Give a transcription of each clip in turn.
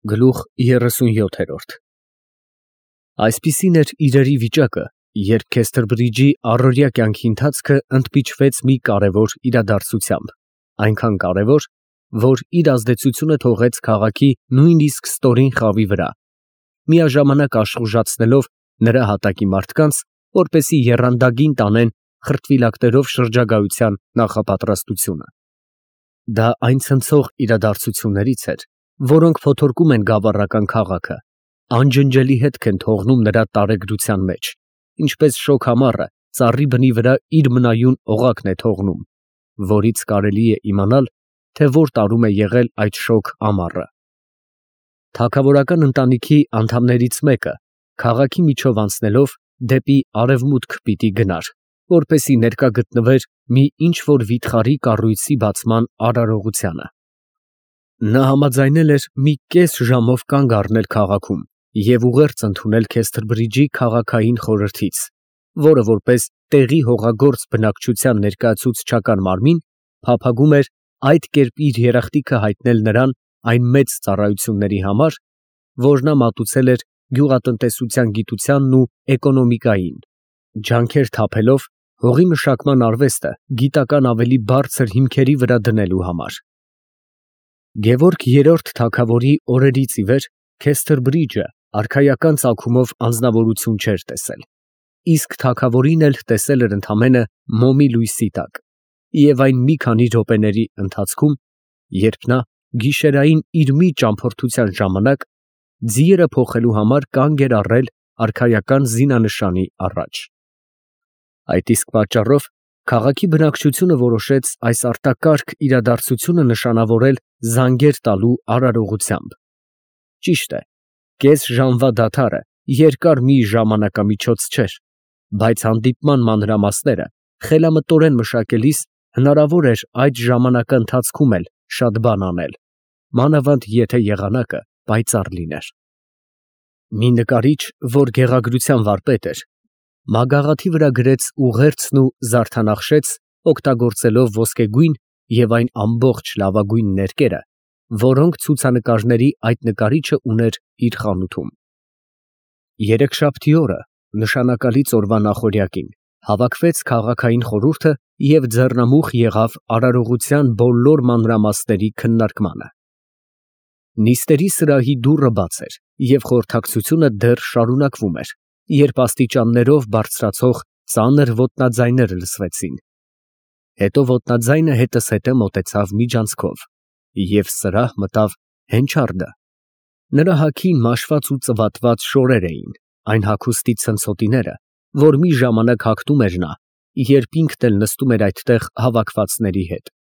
Գլուխ 37 Այսպիսին էր իրերի վիճակը, երբ Քեսթերբրիջի առօրյա կյանքի ընթացքը ընդմիջվեց մի կարևոր իրադարձությամբ, այնքան կարևոր, որ իր ազդեցությունը թողեց քաղաքի նույնիսկ ստորին խավի վրա, միաժամանակ աշխուժացնելով նրա հատակի մարդկանց, որպեսզի եռանդագին տանեն խրտվիլակներով շրջագայության նախապատրաստությունը։ Դա այն ցնցող իրադարձություններից էր, որոնք փոթորկում են գավառական քաղաքը, անջնջելի հետք են թողնում նրա տարեգրության մեջ, ինչպես շոգ ամառը ծառի բնի վրա իր մնայուն օղակն է թողնում, որից կարելի է իմանալ, թե որ տարում է եղել այդ շոգ ամառը։ Թագավորական ընտանիքի անդամներից մեկը քաղաքի միջով անցնելով դեպի արևմուտք պիտի գնար, որպեսզի ներկա գտնվեր մի ինչ-որ վիթխարի կառույցի բացման արարողությանը։ Նա համաձայնել էր մի կես ժամով կանգ առնել քաղաքում և ուղերձ ընդունել Քեսթերբրիջի քաղաքային խորհրդից, որը որպես տեղի հողագործ բնակչության ներկայացուցչական մարմին փափագում էր այդ կերպ իր երախտիկը հայտնել նրան այն մեծ ծառայությունների համար, որ նա մատուցել էր գյուղատնտեսության գիտությանն ու էկոնոմիկային, ջանքեր թափելով հողի մշակման արվեստը գիտական ավելի բարձր հիմքերի վրա դնելու համար։ Գևորգ III թագավորի օրերից ի վեր Քեսթերբրիջը արքայական ծագումով անձնավորություն չէր տեսել, իսկ թագավորին էլ տեսել էր ընդամենը մոմի լույսի տակ, և այն մի քանի րոպեների ընթացքում, երբ նա գիշերային իր մի ճամփորդության ժամանակ ձիերը փոխելու համար կանգ էր առել արքայական զինանշանի առաջ։ Այդ իսկ պատճառով քաղաքի բնակչությունը որոշեց այս արտակարգ իրադարձությունը նշանավորել զանգեր տալու արարողությամբ։ Ճիշտ է, կես ժամվա դադարը երկար մի ժամանակամիջոց չէր, բայց հանդիպման մանրամասները խելամտորեն մշակելիս հնարավոր էր այդ ժամանակաընթացքում էլ շատ բան անել, մանավանդ եթե եղանակը պայծառ լիներ։ Մի նկարիչ, որ գեղագրության վարպետ էր, մագաղաթի վրա գրեց ուղերձն ու զարդանախշեց, օգտագործելով ոսկեգույն և այն ամբողջ լավագույն ներկերը, որոնք ցուցանկարների այդ նկարիչը ուներ իր խանութում։ Երեքշաբթի օրը, նշանակալից օրվա նախօրյակին, հավաքվեց քաղաքային խորհուրդը և ձեռնամուխ եղավ արարողության բոլոր մանրամասների քննարկմանը։ Նիստերի սրահի դուռը բաց էր, և խորհրդակցությունը դեռ շարունակվում էր, երբ աստիճաններով բարձրացող ծանր ոտնաձայներ լսվեցին։ Հետո ոտնաձայնը հետզհետե մոտեցավ միջանցքով, և սրահ մտավ հենչարդը։ Նրա հագին մաշված ու ծվատված շորեր էին, այն հագուստի ցնցոտիները, որ մի ժամանակ հագնում էր նա, երբ ինքն էլ նստում էր այդտեղ հավաքվածների հետ։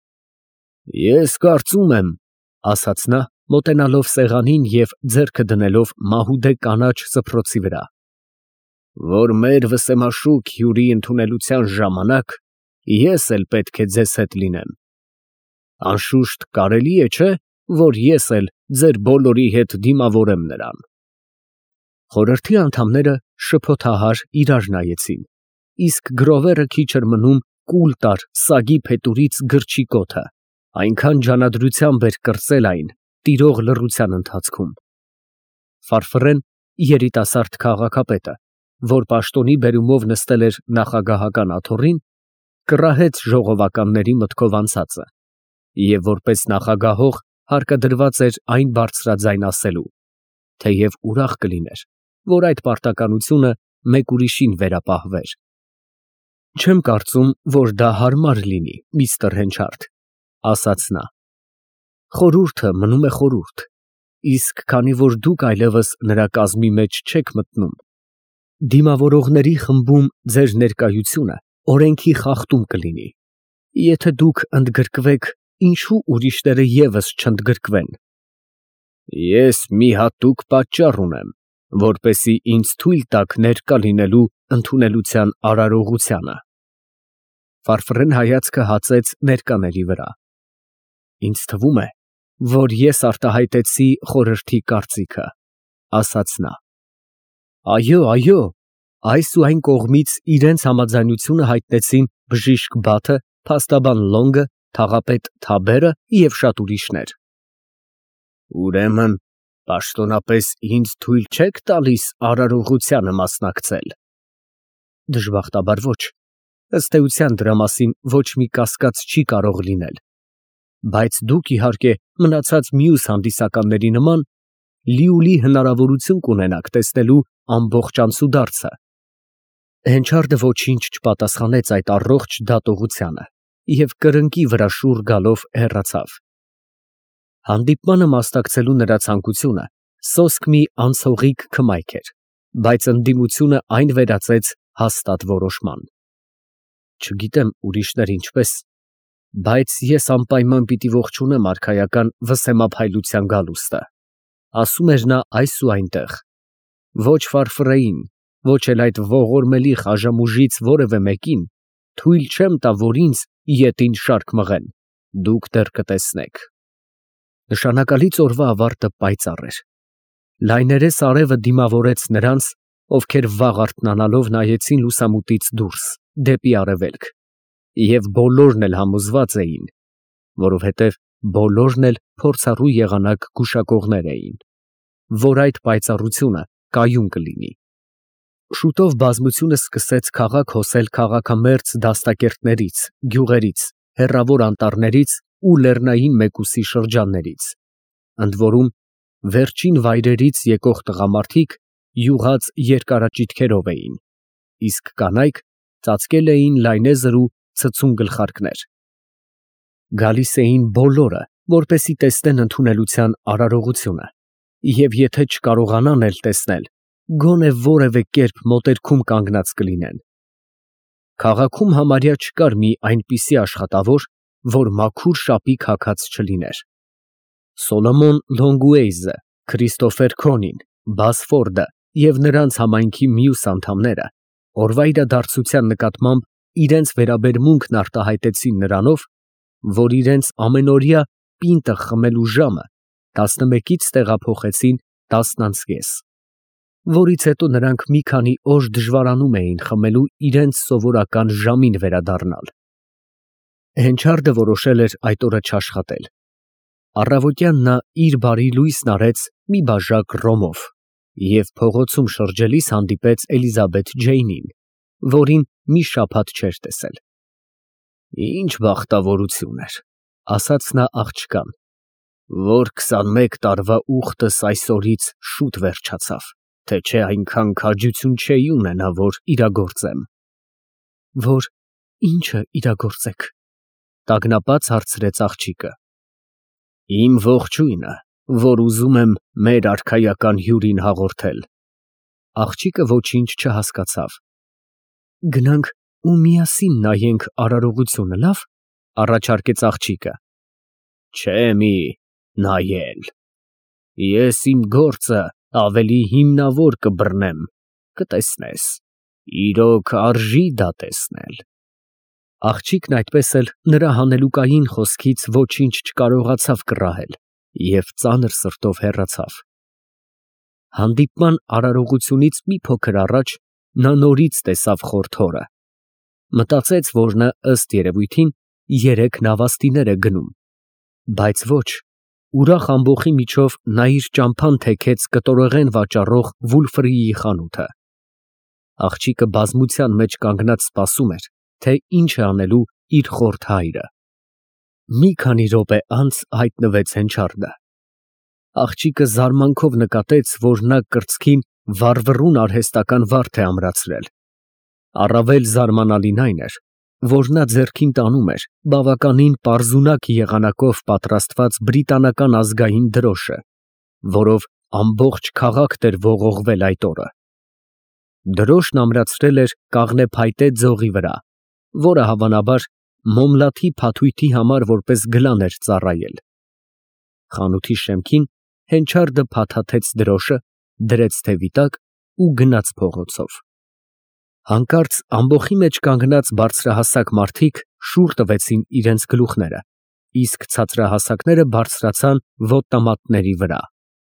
«Ես կարծում եմ, ֊ ասաց նա, մոտենալով սեղանին և ձեռքը դնելով մահուդե կանաչ սփռոցի վրա, ֊ որ մեր վսեմաշուկ հյուրի ընդունելության ժամանակ ես էլ պետք է ձեզ հետ լինեմ։ Անշուշտ կարելի է, չէ՞, որ ես էլ ձեր բոլորի հետ դիմավորեմ նրան»։ Խորհրդի անդամները շփոթահար իրար նայեցին, իսկ գրովերը քիչ էր մնում կուլ տար սագի փետուրից գրչի կոթը, այնքան ջանադրությամբ էր կրծել այն տիրող լռության ընթացքում։ Ֆարֆռեն, երիտասարդ քաղաքապետը, որ պաշտոնի բերումով նստել էր նախագահական աթոռին, կռահեց ժողովականների մտքով անցածը և որպես նախագահող հարկադրված էր այն բարձրաձայն ասելու, թեև ուրախ կլիներ, որ այդ պարտականությունը մեկ ուրիշին վերապահվեր։ «Չեմ կարծում, որ դա հարմար լինի, միստր Հենչարդ, ֊ ասաց նա։ Խորհուրդը մնում է խորհուրդ, իսկ քանի որ դուք այլևս նրա կազմի մեջ չեք մտնում, դիմավորողների խմբում ձեր ներկայությունը օրենքի խախտում կլինի։ Եթե դուք ընդգրկվեք, ինչո՞ւ ուրիշները ևս չընդգրկվեն։ Ես մի հատուկ պատճառ ունեմ, որպեսզի ինձ թույլ տաք ներկա լինելու ընդունելության արարողությանը։ Ֆարֆռեն հայացքը հացեց ներկաների վրա։ Ինձ թվում է, որ ես արտահայտեցի խորհրդի կարծիքը, ֊ ասաց նա։ Այո, այո, այս ու այն կողմից իրենց համաձայնությունը հայտնեցին բժիշկ Բաթը, փաստաբան Լոնգը, թաղապետ Թաբերը և շատ ուրիշներ։ Ուրեմն Պաշտոնապես ինձ թույլ չեք տալիս արարողությանը մասնակցել։ Դժբախտաբար ոչ։ Ըստ էության դրա մասին ոչ մի կասկած չի կարող լինել։ Բայց դուք իհարկե մնացած մյուս հանդիսականների նման լիուլի հնարավորություն կունենաք տեսնելու ամբողջ անցուդարձը։ Հենչարդը ոչինչ չպատասխանեց այդ առողջ դատողությանը և կրնկի վրա շուռ գալով հեռացավ։ Հանդիպմանը մասնակցելու նրա ցանկությունը սոսկ մի անցողիկ քմայք էր, բայց ընդդիմությունը այն վերածեց հաստատ որոշման։ Չգիտեմ ուրիշներ ինչպես, բայց ես անպայման պիտի ողջունեմ արքայական վսեմափայլության գալուստը, ասում էր նա այս ու այնտեղ, ոչ Ֆարֆրեին, ոչ էլ այդ ողորմելի խաժամուժից որևէ մեկին թույլ չեմ տա, որ ինձ ետին շարք մղեն, դուք դեռ կտեսնեք։ Նշանակալից օրվա ավարտը պայծառ էր։ Լայներես արևը դիմավորեց նրանց, ովքեր վաղ արթնանալով նայեցին լուսամուտից դուրս, դեպի արևելք, և բոլորն էլ համոզված էին, որովհետև բոլորն էլ փորձառու եղանակ գուշակողներ էին, որ այդ պայծառությունը կայուն կլինի։ Շուտով բազմությունը սկսեց քաղաք հոսել քաղաքամերձ դաստակերտներից, գյուղերից, հեռավոր անտառներից ու լեռնային մեկուսի շրջաններից, ընդ որում վերջին վայրերից եկող տղամարդիկ յուղած երկարաճիթքերով էին, իսկ կանայք ծածկել էին լայնեզր ու ցցուն գլխարկներ։ Գալիս էին բոլորը, որպեսզի տեսնեն ընդունելության արարողությունը, և եթե չկարողանան էլ տեսնել, գոնե որևէ կերպ մոտերքում կանգնած կլինեն։ Քաղաքում համարյա չկար մի այնպիսի աշխատավոր, որ մաքուր շապիկ հագած չլիներ։ Սոլոմոն Լոնգուեյզը, Քրիստոֆեր Քոնին, Բաս Ֆորդը և նրանց համայնքի մյուս անդամները օրվա իրադարձության նկատմամբ իրենց վերաբերմունքն արտահայտեցին նրանով, որ իրենց ամենօրյա պինտը խմելու ժամը 11-ից տեղափոխեցին 10:30, որից հետո նրանք մի քանի օր դժվարանում էին խմելու իրենց սովորական ժամին վերադառնալ։ Հենչարդը որոշել էր այդ օրը չաշխատել։ Առավոտյան նա իր բարի լույսն արեց մի բաժակ ռոմով և փողոցում շրջելիս հանդիպեց Էլիզաբեթ Ջեյնին, որին մի շաբաթ չէր տեսել։ Ինչ բախտավորություն էր, ասաց նա աղջկան, որ 21 տարվա ուխտս այսօրից շուտ վերջացավ, թե չէ այնքան քաջություն չէի ունենա, որ իրագործեմ։ Որ ի՞նչը իրագործեք, տագնապած հարցրեց աղջիկը։ Իմ ողջույնը, որ ուզում եմ մեր արքայական հյուրին հաղորդել։ Աղջիկը ոչինչ չհասկացավ։ Գնանք ու միասին նայենք արարողությունը, լավ, առաջարկեց աղջիկը։ Չէ, մի նայել։ Ես իմ գործը ավելի հիմնավոր կբռնեմ, կտեսնես, իրոք արժի դա տեսնել։ Աղջիկն այդպես էլ նրա հանելուկային խոսքից ոչինչ չկարողացավ կռահել և ծանր սրտով հեռացավ։ Հանդիպման արարողությունից մի փոքր առաջ նա նորից տեսավ խորթ հորը։ Մտածեց, որ նա ըստ երևույթին 3 նավաստիներ է գնում, բայց ոչ, ուրախ ամբոխի միջով նա իր ճամփան թեքեց կտորեղեն վաճառող Վուլֆրիի խանութը։ Աղջիկը բազմության մեջ կանգնած սպասում էր, թե ինչ է անելու իր խորթ հայրը։ Մի քանի րոպե անց հայտնվեց Հենչարդը։ Աղջիկը զարմանքով նկատեց, որ նա կրծքին վառվռուն արհեստական վարդ է ամրացրել։ Առավել զարմանալին այն էր, որ նա ձեռքին տանում էր բավականին պարզունակ եղանակով պատրաստված բրիտանական ազգային դրոշը, որով ամբողջ քաղաքն էր ողողվել այդ օրը։ Դրոշն ամրացրել էր կաղնե փայտե ձողի վրա, որը հավանաբար մոմլաթի փաթույթի համար որպես գլան էր ծառայել։ Խանութի շեմքին Հենչարդը փաթաթեց դրոշը, դրեց թևի տակ ու գնաց փողոցով։ Հանկարծ ամբոխի մեջ կանգնած բարձրահասակ մարդիկ շուռ տվեցին իրենց գլուխները, իսկ ցածրահասակները բարձրացան ոտնամատների վրա։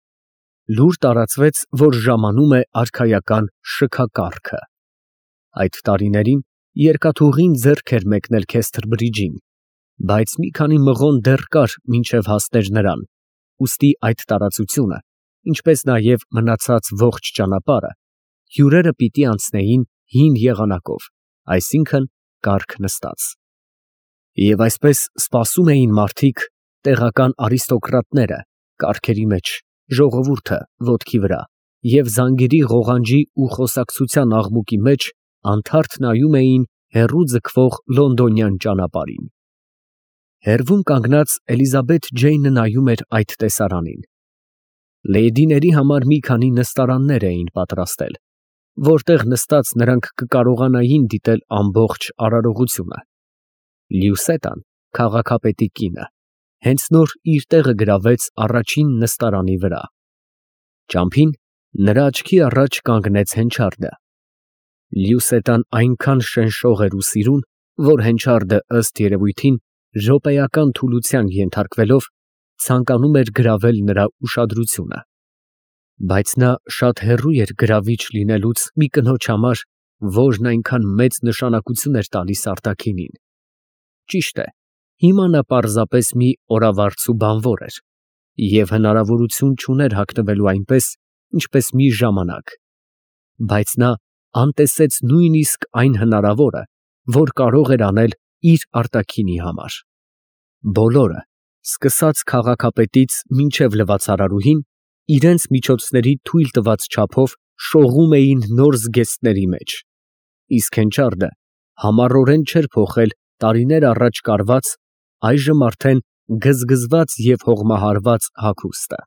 Լուր տարածվեց, որ ժամանում է արքայական շքակառքը։ Այդ տարիներին երկաթուղին ձեռք էր մեկնել Քեսթր Բրիջին, բայց մի քանի մղոն դեռ կար մինչև հասներ նրան, ուստի այդ տարածությունը ինչպես նաև մնացած ողջ ճանապարհը, հյուրերը պիտի անցնեին հին եղանակով, այսինքն կարգ նստած։ Եվ այսպես սպասում էին մարդիկ, տեղական արիստոկրատները, կառքերի մեջ, ժողովուրդը ոտքի վրա, և զանգերի ղողանջի ու խոսակցության աղմուկի մեջ անթարթ նայում էին հեռու ձգվող լոնդոնյան ճանապարհին։ Հեռվում կանգնած Էլիզաբեթ Ջեյնը նայում էր այդ տեսարանին։ Լեյդիների համար մի քանի նստարաններ էին պատրաստել, որտեղ նստած նրանք կկարողանային դիտել ամբողջ արարողությունը։ Լյուսետան, քաղաքապետի կինը, հենց նոր իր տեղը գրավեց առաջին նստարանի վրա։ Ճամփին նրա աչքի առաջ կանգնեց հենչարդը։ Լյուսետան այնքան շնշող էր ու սիրուն, որ հենչարդը ըստ երևույթին րոպեական թուլության ենթարկվելով ցանկանում էր գրավել նրա ուշադրությունը։ Բայց նա շատ հեռու էր գրավիչ լինելուց մի կնոջ համար, որն այնքան մեծ նշանակություն էր տալիս արտաքինին։ Ճիշտ է, հիմա նա պարզապես մի օրավարձու բանվոր էր և հնարավորություն չուներ հագնվելու այնպես, ինչպես մի ժամանակ, բայց նա անտեսեց նույնիսկ այն հնարավորը, որ կարող էր անել իր արտաքինի համար։ Բոլորը, սկսած քաղաքապետից մինչև լվացարարուհին, իրենց միջոցների թույլ տված չափով շողում էին նոր զգեստների մեջ, իսկ հենչարդը համառորեն չէր փոխել տարիներ առաջ կարված, այժմ արդեն գզգզված և հողմահարված հագուստը։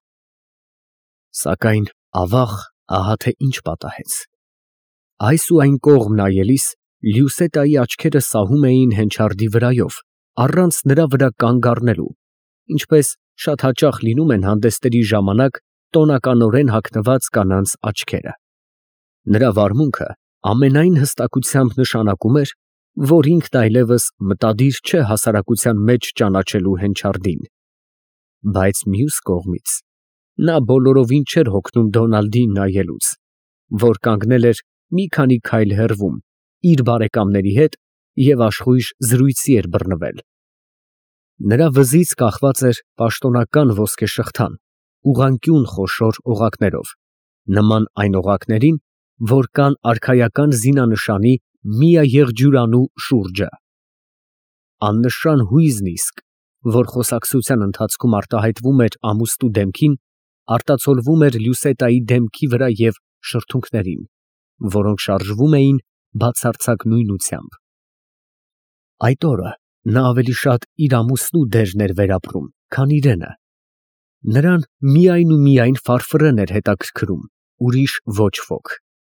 Սակայն ավաղ, ահա թե ինչ պատահեց։ Այս ու այն կողմ նայելիս Լյուսետայի աչքերը սահում էին հենչարդի վրայով, առանց նրա վրա կանգ առնելու, ինչպես շատ հաճախ լինում են հանդեսների ժամանակ տոնականորեն հագնված կանանց աչքերը։ Նրա վարմունքը ամենայն հստակությամբ նշանակում էր, որ ինքն այլևս մտադիր չէ հասարակության մեջ ճանաչելու հենչարդին։ Բայց մյուս կողմից, նա բոլորովին չէր հոգնում Դոնալդին նայելուց, որ կանգնել էր մի քանի քայլ հեռվում, իր բարեկամների հետ և աշխույժ զրույցի էր բռնվել։ Նրա վզից կախված էր պաշտոնական ոսկեշղթան, ուղղանկյուն խոշոր օղակներով, նման այն օղակներին, որ կան արքայական զինանշանի միաեղջյուրանու շուրջը։ Աննշան հույզն իսկ, որ խոսակցության ընթացքում արտահայտվում էր ամուստու դեմքին, արտացոլվում էր Լյուսետայի դեմքի վրա և շրթունքներին, որոնք շարժվում էին բացարձակ նույնությամբ։ Այդ օրը նա ավելի շատ իր ամուսնու դերն էր վերապրում, քան իրենը։ Նրան միայն ու միայն ֆարֆրեն էր հետաքրքրում, ուրիշ ոչ ոք։